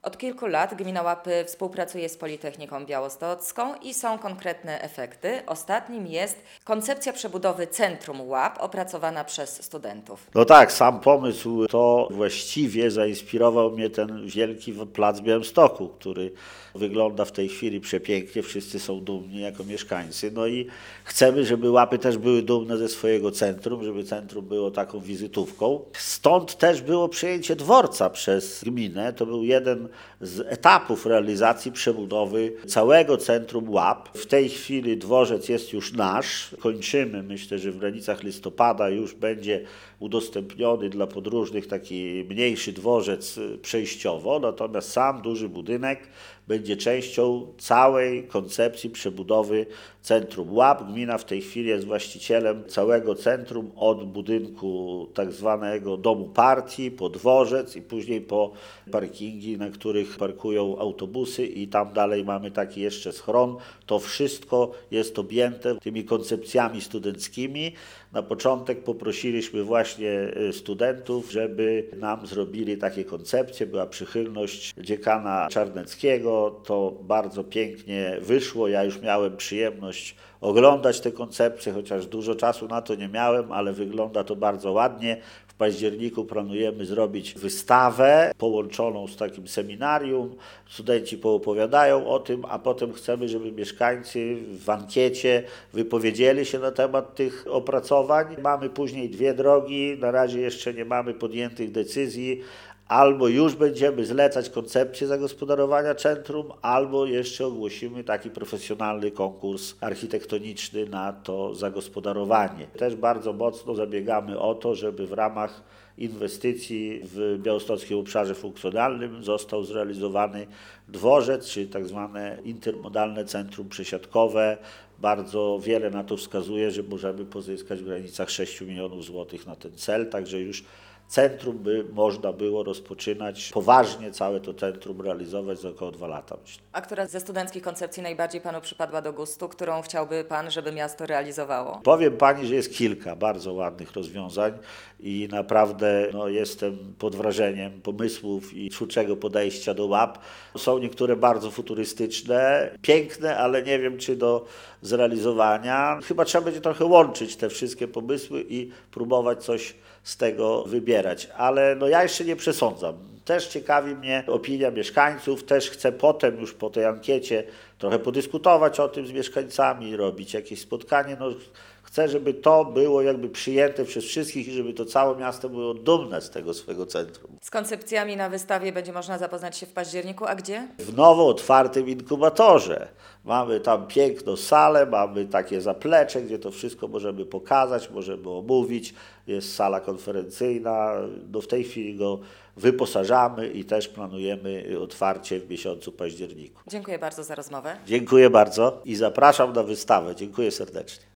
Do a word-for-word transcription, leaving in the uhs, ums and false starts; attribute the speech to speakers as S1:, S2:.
S1: Od kilku lat gmina Łapy współpracuje z Politechniką Białostocką i są konkretne efekty. Ostatnim jest koncepcja przebudowy Centrum Łap opracowana przez studentów.
S2: No tak, sam pomysł to właściwie zainspirował mnie ten wielki plac w Białymstoku, który wygląda w tej chwili przepięknie, wszyscy są dumni jako mieszkańcy. No i chcemy, żeby Łapy też były dumne ze swojego centrum, żeby centrum było taką wizytówką. Stąd też było przejęcie dworca przez gminę. To był jeden z etapów realizacji przebudowy całego centrum Łap. W tej chwili dworzec jest już nasz. Kończymy, myślę, że w granicach listopada już będzie udostępniony dla podróżnych taki mniejszy dworzec przejściowo, natomiast sam duży budynek będzie częścią całej koncepcji przebudowy centrum Łap. Gmina w tej chwili jest właścicielem całego centrum od budynku tak zwanego domu partii, po dworzec i później po parkingi, na których parkują autobusy i tam dalej mamy taki jeszcze schron. To wszystko jest objęte tymi koncepcjami studenckimi. Na początek poprosiliśmy właśnie studentów, żeby nam zrobili takie koncepcje. Była przychylność dziekana Czarneckiego. To bardzo pięknie wyszło. Ja już miałem przyjemność oglądać te koncepcje, chociaż dużo czasu na to nie miałem, ale wygląda to bardzo ładnie. W październiku planujemy zrobić wystawę połączoną z takim seminarium. Studenci poopowiadają o tym, a potem chcemy, żeby mieszkańcy w ankiecie wypowiedzieli się na temat tych opracowań. Mamy później dwie drogi, na razie jeszcze nie mamy podjętych decyzji. Albo już będziemy zlecać koncepcję zagospodarowania centrum, albo jeszcze ogłosimy taki profesjonalny konkurs architektoniczny na to zagospodarowanie. Też bardzo mocno zabiegamy o to, żeby w ramach inwestycji w białostockim obszarze funkcjonalnym został zrealizowany dworzec, czyli tak zwane intermodalne centrum przesiadkowe. Bardzo wiele na to wskazuje, że możemy pozyskać w granicach sześciu milionów złotych na ten cel, także już centrum by można było rozpoczynać poważnie, całe to centrum realizować za około dwa lata, myślę.
S1: A która ze studenckich koncepcji najbardziej Panu przypadła do gustu, którą chciałby Pan, żeby miasto realizowało?
S2: Powiem Pani, że jest kilka bardzo ładnych rozwiązań i naprawdę no, jestem pod wrażeniem pomysłów i twórczego podejścia do Łap. Są niektóre bardzo futurystyczne, piękne, ale nie wiem, czy do zrealizowania. Chyba trzeba będzie trochę łączyć te wszystkie pomysły i próbować coś z tego wybierać, ale no ja jeszcze nie przesądzam. Też ciekawi mnie opinia mieszkańców, też chcę potem już po tej ankiecie trochę podyskutować o tym z mieszkańcami, robić jakieś spotkanie. No, chcę, żeby to było jakby przyjęte przez wszystkich i żeby to całe miasto było dumne z tego swojego centrum.
S1: Z koncepcjami na wystawie będzie można zapoznać się w październiku, a gdzie?
S2: W nowo otwartym inkubatorze. Mamy tam piękną salę, mamy takie zaplecze, gdzie to wszystko możemy pokazać, możemy omówić. Jest sala konferencyjna, no w tej chwili go wyposażamy i też planujemy otwarcie w miesiącu październiku.
S1: Dziękuję bardzo za rozmowę.
S2: Dziękuję bardzo i zapraszam na wystawę. Dziękuję serdecznie.